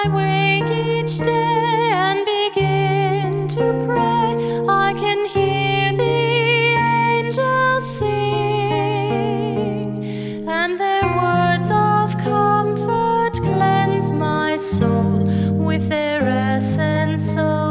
I wake each day and begin to pray, I can hear the angels sing, and their words of comfort cleanse my soul with their essence of